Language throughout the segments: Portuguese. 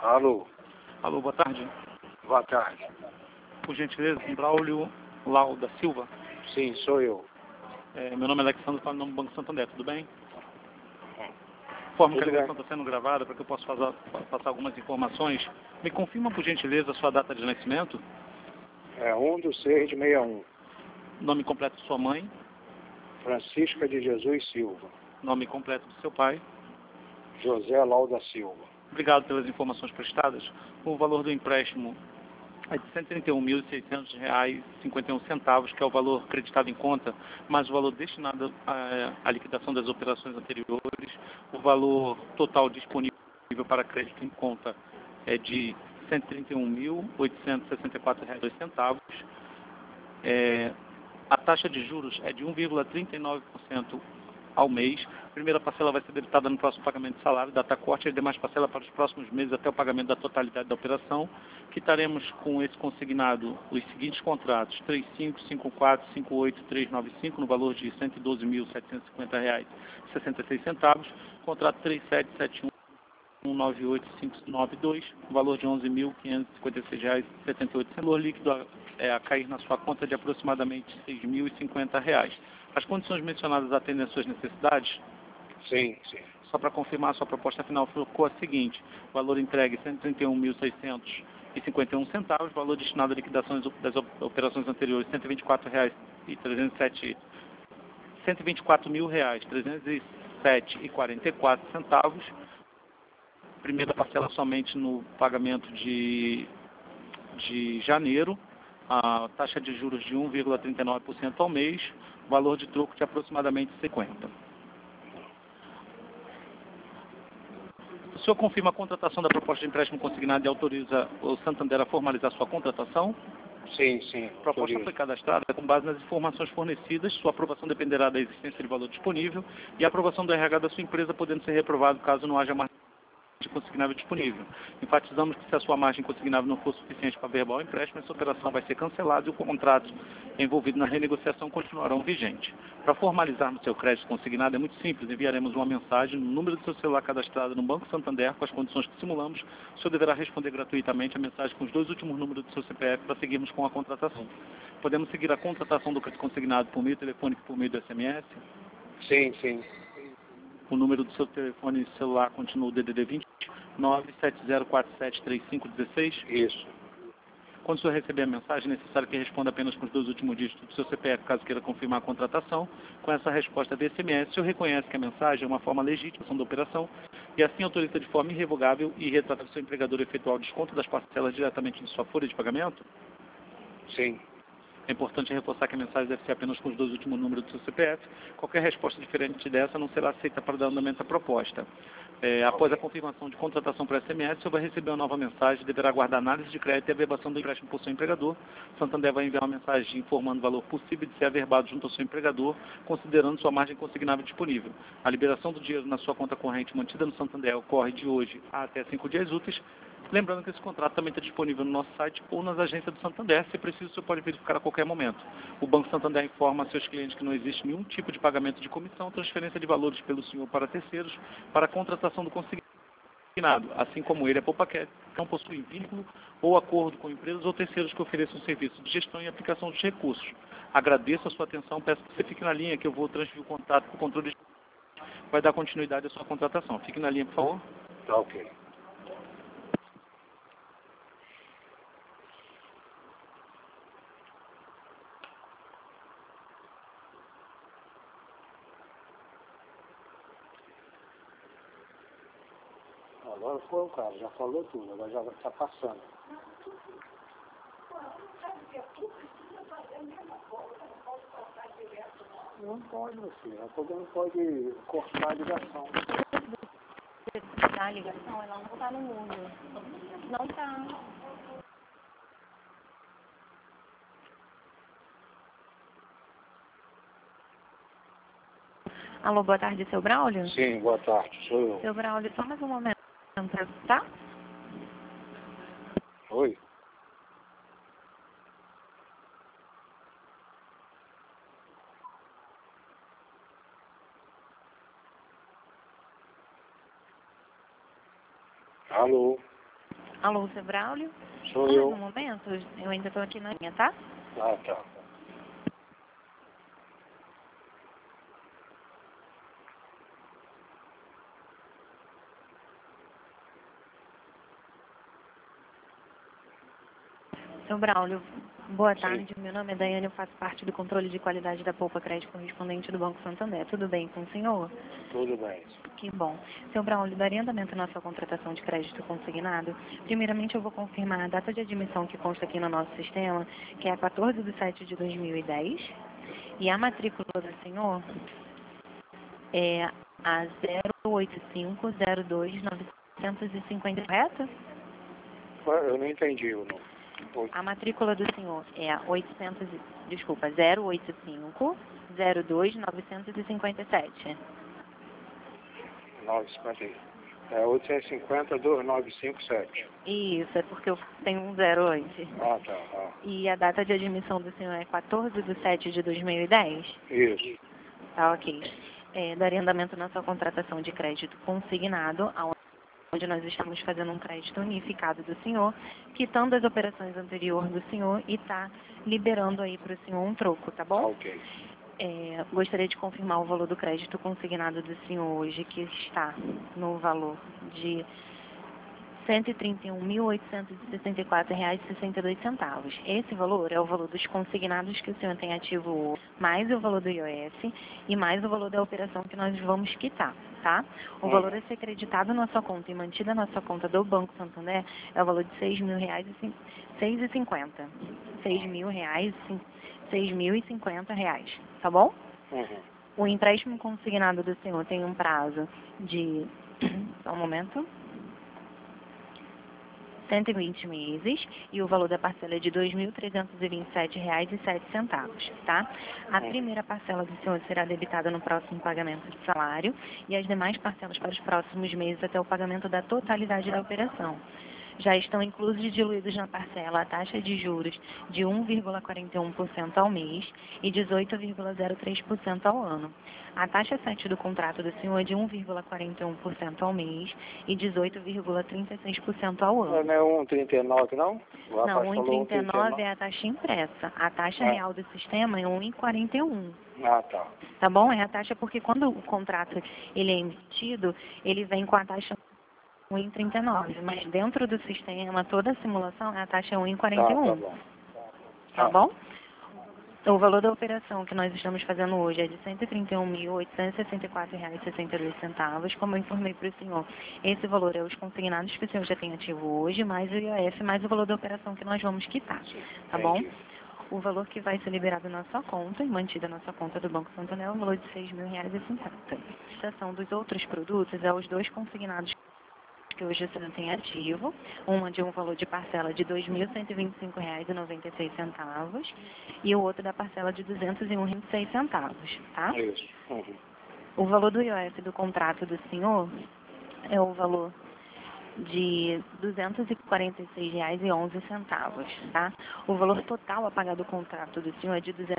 Alô, Alô, boa tarde. boa tarde. Por gentileza, Braulio Lau da Silva. Sim, sou eu. Meu nome é Alexandre, falo no nome do Banco Santander, tudo bem? Forma que a Tudo ligação bem. está sendo gravada para que eu possa passar algumas informações. Me confirma, por gentileza, a sua data de nascimento, É 1/6/61. nome completo de sua mãe, Francisca de Jesus Silva. nome completo do seu pai. José Lau da Silva. Obrigado pelas informações prestadas. O valor do empréstimo é de R$ 131.600,51, que é o valor acreditado em conta, mais o valor destinado à liquidação das operações anteriores. O valor total disponível para crédito em conta é de R$ 131.864,02. A taxa de juros é de 1,39% ao mês. A primeira parcela vai ser debitada no próximo pagamento de salário, data corte, e as demais parcelas para os próximos meses até o pagamento da totalidade da operação. Quitaremos com esse consignado os seguintes contratos: 35, 54, 58, 395, no valor de R$ 112.750,66. Contrato 3771. 198.592, valor de R$ 11.556,78. Valor líquido a cair na sua conta de aproximadamente R$ 6.050. As condições mencionadas atendem às suas necessidades? Sim, sim. Só para confirmar, a sua proposta final ficou a seguinte: valor entregue R$ 131.651, valor destinado à liquidação das operações anteriores R$ 124.307, R$ 124.307,44. Primeira parcela somente no pagamento de janeiro, a taxa de juros de 1,39% ao mês, valor de troco de aproximadamente 50. O senhor confirma a contratação da proposta de empréstimo consignado e autoriza o Santander a formalizar sua contratação? Sim, sim. A proposta foi cadastrada com base nas informações fornecidas. Sua aprovação dependerá da existência de valor disponível e a aprovação do RH da sua empresa, podendo ser reprovado caso não haja margem consignável disponível. Enfatizamos que se a sua margem consignável não for suficiente para verbal empréstimo, essa operação vai ser cancelada e o contrato envolvido na renegociação continuarão vigente. Para formalizarmos seu crédito consignado é muito simples, enviaremos uma mensagem no número do seu celular cadastrado no Banco Santander com as condições que simulamos. O senhor deverá responder gratuitamente a mensagem com os 2 últimos números do seu CPF para seguirmos com a contratação. Podemos seguir a contratação do crédito consignado por meio telefônico e por meio do SMS? Sim, sim. O número do seu telefone celular continua o DDD 20 970473516. Isso. Quando o senhor receber a mensagem, é necessário que responda apenas com os 2 últimos dígitos do seu CPF, caso queira confirmar a contratação. Com essa resposta de SMS, o senhor reconhece que a mensagem é uma forma legítima da operação e assim autoriza de forma irrevogável e irretratável o seu empregador efetuar o desconto das parcelas diretamente de sua folha de pagamento? Sim. É importante reforçar que a mensagem deve ser apenas com os 2 últimos números do seu CPF. Qualquer resposta diferente dessa não será aceita para dar andamento à proposta. Após a confirmação de contratação por SMS, o senhor vai receber uma nova mensagem, deverá aguardar análise de crédito e averbação do empréstimo por seu empregador. O Santander vai enviar uma mensagem informando o valor possível de ser averbado junto ao seu empregador, considerando sua margem consignável disponível. A liberação do dinheiro na sua conta corrente mantida no Santander ocorre de hoje a até 5 dias úteis. Lembrando que esse contrato também está disponível no nosso site ou nas agências do Santander. Se preciso, o senhor pode verificar a qualquer momento. O Banco Santander informa a seus clientes que não existe nenhum tipo de pagamento de comissão, transferência de valores pelo senhor para terceiros, para a contratação do consignado, assim como ele, a Poupaquete, não possui vínculo ou acordo com empresas ou terceiros que ofereçam serviço de gestão e aplicação dos recursos. Agradeço a sua atenção, peço que você fique na linha, que eu vou transferir o contato para o controle. Vai dar continuidade à sua contratação. Fique na linha, por favor. Tá ok. Agora foi o caso, já falou tudo, agora já está passando. Não pode, meu filho. A Fogão não pode cortar a ligação. A ligação, ela não está no mundo. Não está. Alô, boa tarde, seu Braulio? Sim, boa tarde, sou eu. Seu Braulio, só mais um momento, tá? Oi? Alô? Alô, seu Braulio? Sou No eu. momento, eu ainda estou aqui na linha, tá? Ah, tá. Seu Braulio, boa Sim. tarde. Meu nome é Daiane, eu faço parte do controle de qualidade da Poupa Crédito correspondente do Banco Santander. Tudo bem com o senhor? Tudo bem. Que bom. Seu Braulio, daria andamento na sua contratação de crédito consignado? Primeiramente, eu vou confirmar a data de admissão que consta aqui no nosso sistema, que é 14/7/2010. E a matrícula do senhor é a 08502-950, correto? Eu não entendi o número. A matrícula do senhor é a 085-02-957. 950. É 850-2957. Isso, é porque eu tenho um zero antes. Ah, tá. Ah. E a data de admissão do senhor é 14/7/2010? Isso. Tá, ok. Daria andamento na sua contratação de crédito consignado, onde nós estamos fazendo um crédito unificado do senhor, quitando as operações anteriores do senhor e está liberando aí para o senhor um troco, tá bom? Ok. Gostaria de confirmar o valor do crédito consignado do senhor hoje, que está no valor de R$ 131.864,62. Esse valor é o valor dos consignados que o senhor tem ativo hoje, mais o valor do IOF e mais o valor da operação que nós vamos quitar, tá? O valor a ser creditado na sua conta e mantido na sua conta do Banco Santander é o valor de R$ 6.000,50. R$ 6.050, tá bom? Uhum. O empréstimo consignado do senhor tem um prazo de... Só um momento. 120 meses e o valor da parcela é de R$ 2.327,07, tá? A primeira parcela do senhor será debitada no próximo pagamento de salário e as demais parcelas para os próximos meses até o pagamento da totalidade da operação. Já estão inclusos e diluídos na parcela a taxa de juros de 1,41% ao mês e 18,03% ao ano. A taxa 7 do contrato do senhor é de 1,41% ao mês e 18,36% ao ano. Não é 1,39 não? O rapaz Não, falou 1,39 é a taxa impressa. A taxa real do sistema é 1,41. Ah, tá. Tá bom? É a taxa porque quando o contrato ele é emitido, ele vem com a taxa 1,39, mas dentro do sistema, toda a simulação, a taxa é Tá 1,41. bom. Tá bom? O valor da operação que nós estamos fazendo hoje é de R$ 131.864,62, como eu informei para o senhor. Esse valor é os consignados que o senhor já tem ativo hoje, mais o IOF, mais o valor da operação que nós vamos quitar. Tá bom? Entendi. O valor que vai ser liberado na sua conta e mantido na sua conta do Banco Santander é o valor de R$ 6.050. A questão dos outros produtos é os dois consignados que hoje o senhor tem ativo, uma de um valor de parcela de R$ 2.125,96 e o outro da parcela de R$ 201,06, tá? Isso. Uhum. O valor do IOF do contrato do senhor é o valor de R$ 246,11, tá? O valor total a pagar do contrato do senhor é de R$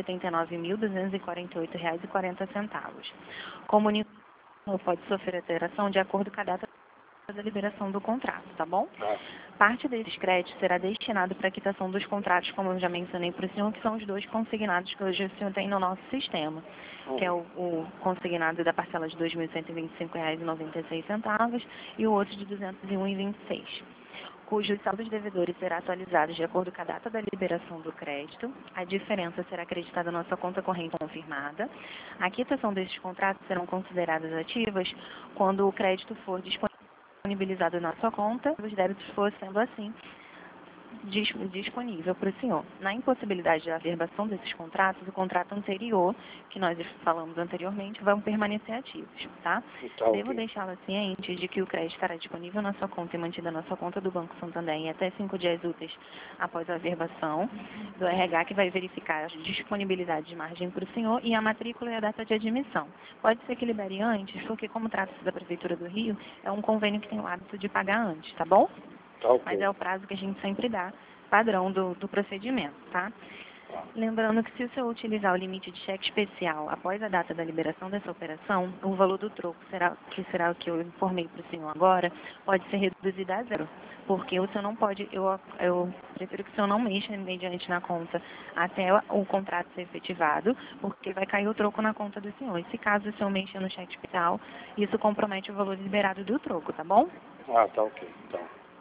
279.248,40. Como o pode sofrer alteração de acordo com a data da liberação do contrato, tá bom? Parte desses créditos será destinado para a quitação dos contratos, como eu já mencionei para o senhor, que são os dois consignados que hoje o senhor tem no nosso sistema, que é o consignado da parcela de R$ 2.125,96 e o outro de R$ 201,26, cujos saldos devedores serão atualizados de acordo com a data da liberação do crédito. A diferença será acreditada na sua conta corrente confirmada. A quitação desses contratos serão consideradas ativas quando o crédito for disponibilizado na sua conta, os débitos for sendo assim disponível para o senhor. Na impossibilidade de averbação desses contratos, o contrato anterior, que nós falamos anteriormente, vão permanecer ativos, tá? Tá, Devo ok. deixá-la ciente de que o crédito estará disponível na sua conta e mantida na sua conta do Banco Santander em até 5 dias úteis após a averbação do RH, que vai verificar a disponibilidade de margem para o senhor e a matrícula e a data de admissão. Pode ser que libere antes, porque como trata-se da Prefeitura do Rio, é um convênio que tem o hábito de pagar antes, tá bom? Tá, ok. Mas é o prazo que a gente sempre dá, padrão do procedimento, tá? Lembrando que se o senhor utilizar o limite de cheque especial após a data da liberação dessa operação, o valor do troco, será o que eu informei para o senhor agora, pode ser reduzido a zero. Porque o senhor não pode, eu prefiro que o senhor não mexa mediante na conta até o contrato ser efetivado, porque vai cair o troco na conta do senhor. E se caso o senhor mexa no cheque especial, isso compromete o valor liberado do troco, tá bom? Ah, tá ok. Então.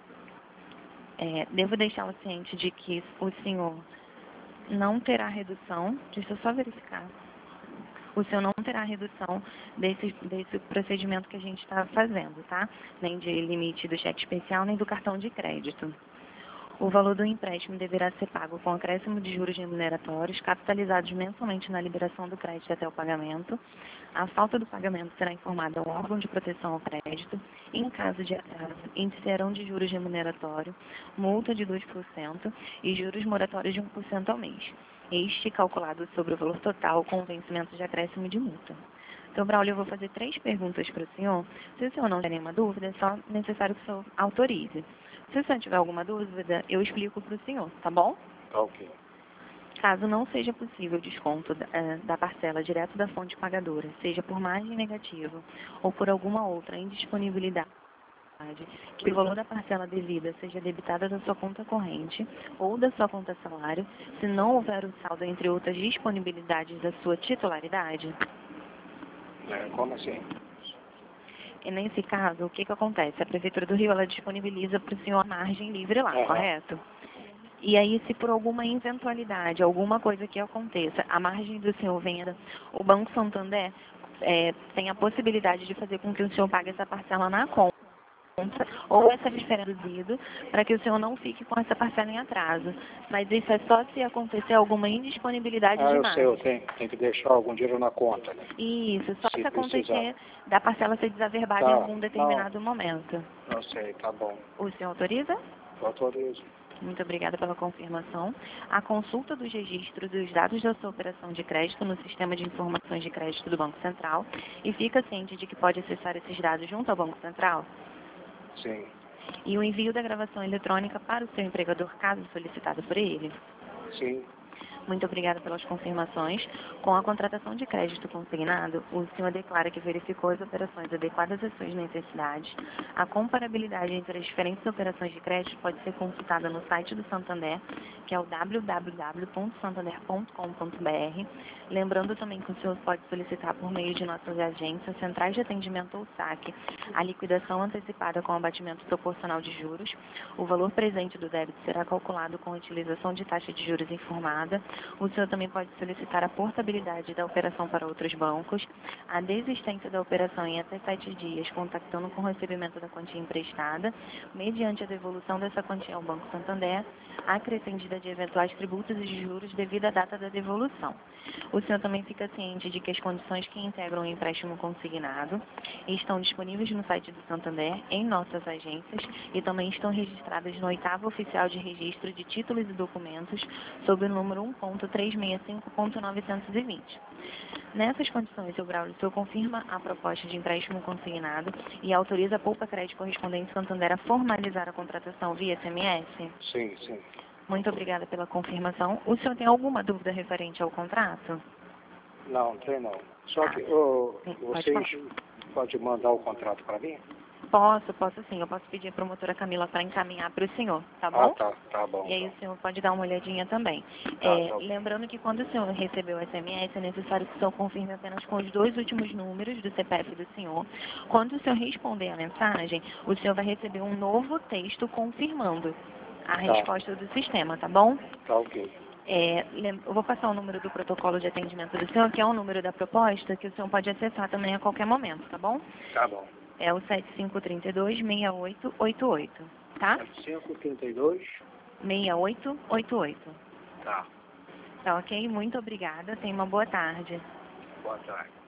Devo deixá-lo ciente de que o senhor não terá redução, deixa eu só verificar. O senhor não terá redução desse procedimento que a gente está fazendo, tá? Nem de limite do cheque especial, nem do cartão de crédito. O valor do empréstimo deverá ser pago com acréscimo de juros remuneratórios, capitalizados mensalmente na liberação do crédito até o pagamento. A falta do pagamento será informada ao órgão de proteção ao crédito. Em caso de atraso, iniciarão de juros remuneratório, multa de 2% e juros moratórios de 1% ao mês. Este calculado sobre o valor total com o vencimento de acréscimo de multa. Então, Braulio, eu vou fazer 3 perguntas para o senhor. Se o senhor não tiver nenhuma dúvida, é só necessário que o senhor autorize. Se o senhor tiver alguma dúvida, eu explico para o senhor, tá bom? Tá ok. Caso não seja possível o desconto da parcela direto da fonte pagadora, seja por margem negativa ou por alguma outra indisponibilidade, que o valor da parcela devida seja debitada da sua conta corrente ou da sua conta salário, se não houver o saldo entre outras disponibilidades da sua titularidade. Como assim? E nesse caso, o que acontece? A Prefeitura do Rio, ela disponibiliza para o senhor a margem livre lá, correto? E aí, se por alguma eventualidade, alguma coisa que aconteça, a margem do senhor venha, o Banco Santander tem a possibilidade de fazer com que o senhor pague essa parcela na conta, ou essa diferença reduzida, para que o senhor não fique com essa parcela em atraso. Mas isso é só se acontecer alguma indisponibilidade de margem. Eu sei, eu tenho que deixar algum dinheiro na conta, né? Isso, só se acontecer precisar. da parcela ser desaverbada em algum determinado momento. Não sei, tá bom. O senhor autoriza? Eu autorizo. Muito obrigada pela confirmação. A consulta dos registros e os dados da sua operação de crédito no Sistema de Informações de Crédito do Banco Central e fica ciente de que pode acessar esses dados junto ao Banco Central? Sim. E o envio da gravação eletrônica para o seu empregador, caso solicitado por ele? Sim. Muito obrigada pelas confirmações. Com a contratação de crédito consignado, o senhor declara que verificou as operações adequadas às suas necessidades. A comparabilidade entre as diferentes operações de crédito pode ser consultada no site do Santander, que é o www.santander.com.br. Lembrando também que o senhor pode solicitar por meio de nossas agências, centrais de atendimento ou saque, a liquidação antecipada com abatimento proporcional de juros. O valor presente do débito será calculado com a utilização de taxa de juros informada. O senhor também pode solicitar a portabilidade da operação para outros bancos, a desistência da operação em até 7 dias, contactando com o recebimento da quantia emprestada, mediante a devolução dessa quantia ao Banco Santander, acrescendida de eventuais tributos e juros devido à data da devolução. O senhor também fica ciente de que as condições que integram o empréstimo consignado estão disponíveis no site do Santander, em nossas agências, e também estão registradas no 8º Oficial de Registro de Títulos e Documentos, sob o número 1.365.920. Nessas condições, seu Braulio, o senhor confirma a proposta de empréstimo consignado e autoriza a Poupa Crédito correspondente Santander a formalizar a contratação via SMS? Sim, sim. Muito obrigada pela confirmação. O senhor tem alguma dúvida referente ao contrato? Não tem não. Só que vocês podem mandar o contrato para mim? Posso sim. Eu posso pedir a promotora Camila para encaminhar para o senhor, tá bom? Tá bom. E aí o senhor pode dar uma olhadinha também. Tá. Lembrando que quando o senhor recebeu o SMS, é necessário que o senhor confirme apenas com os 2 últimos números do CPF do senhor. Quando o senhor responder a mensagem, o senhor vai receber um novo texto confirmando a resposta do sistema, tá bom? Tá ok. Eu vou passar o número do protocolo de atendimento do senhor, que é o número da proposta, que o senhor pode acessar também a qualquer momento, tá bom? Tá bom. É o 7532-6888, tá? 7532? 6888. Tá. Tá ok? Muito obrigada. Tenha uma boa tarde. Boa tarde.